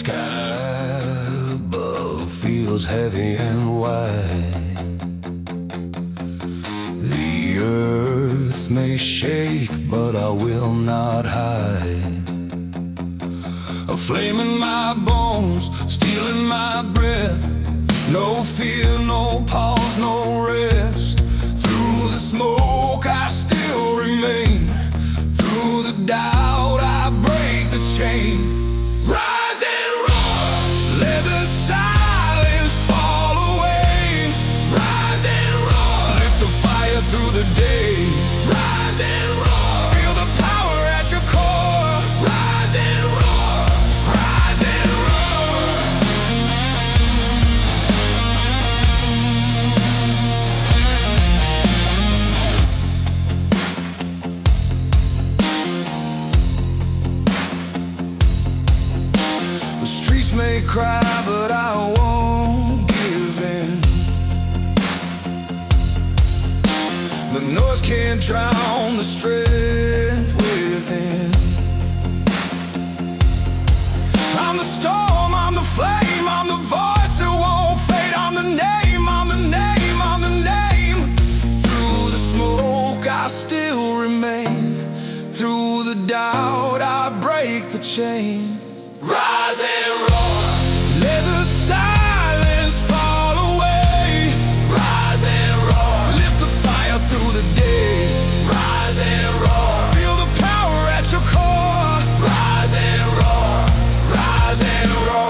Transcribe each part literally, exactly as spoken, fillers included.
sky above feels heavy and wide. The earth may shake, but I will not hide. A flame in my bones, stealing my breath. No fear, no pause, no rest. Through the smoke I still remain. Through the doubt I break the chain. Rise and roar, let the silence fall away. Rise and roar, lift the fire through the day. Rise and roar, feel the power at your core. Rise and roar, rise and roar. The streets may cry, but I won't give in. The noise can't drown the strength within. I'm the storm, I'm the flame, I'm the voice that won't fade. I'm the name, I'm the name, I'm the name. Through the smoke I still remain. Through the doubt I break the chain. Rise and roar, let the silence fall away. Rise and roar, lift the fire through the day. Rise and roar, feel the power at your core. Rise and roar, rise and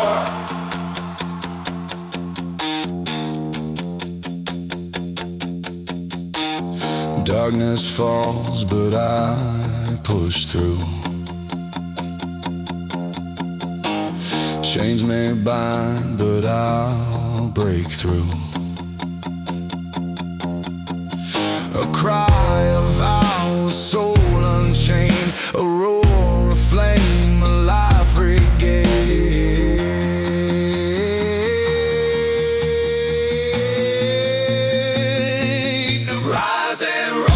roar. Darkness falls, but I push through. Chains may bind, but I'll break through. A cry of our soul unchained, a roar of flame, a life regained. Rise and rise.